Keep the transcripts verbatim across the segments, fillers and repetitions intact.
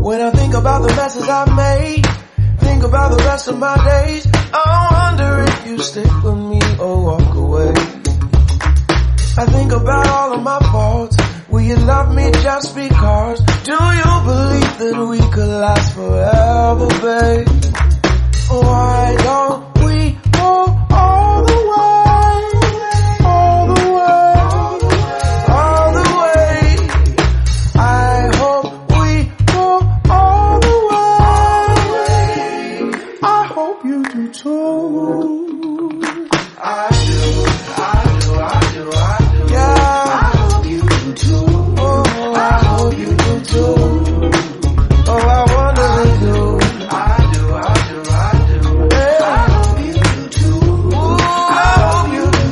When I think about the messes I made, think about the rest of my days, I wonder if you stick with me or walk away. I think about all of my faults. Will you love me just because? Do you believe that we could last forever, babe? Why don't we go all the way, all the way, all the way? I hope we go all the way. I hope you do too. I do, I do, I do, I do. Yeah, I hope you do too. Oh, I hope you do too. Oh, I wonder if you. I do, I do, I do. Yeah, I hope you do too. Ooh, I hope you do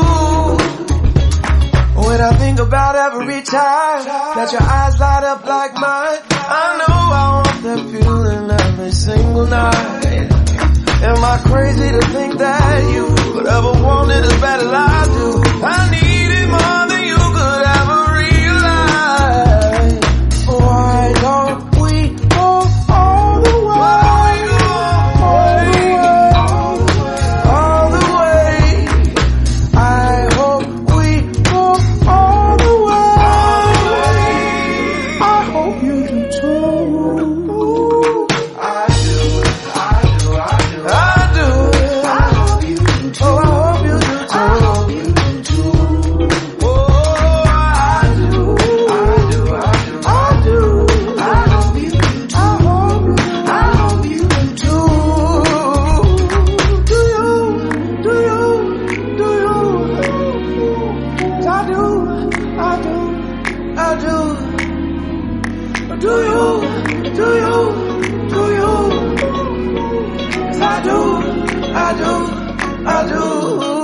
too. When I think about every time that your eyes light up like mine, I know I want that feeling every single night. Am I crazy to think that you would ever want it as bad as I do? I need it more than you could ever realize. Why don't we go all the way, all the way, all the way? I hope we go all the way. I hope you do too. I do, I do, I do. I do. I hope you do too. Oh, I hope you do too. I hope you do too. Oh, I do. I do. I do. I do. I hope you do too. I hope. I hope you do too. Do you? Do you? Do you? 'Cause I do. I do. I do. Do you? Do you? Do you? 'Cause I do, I do, I do.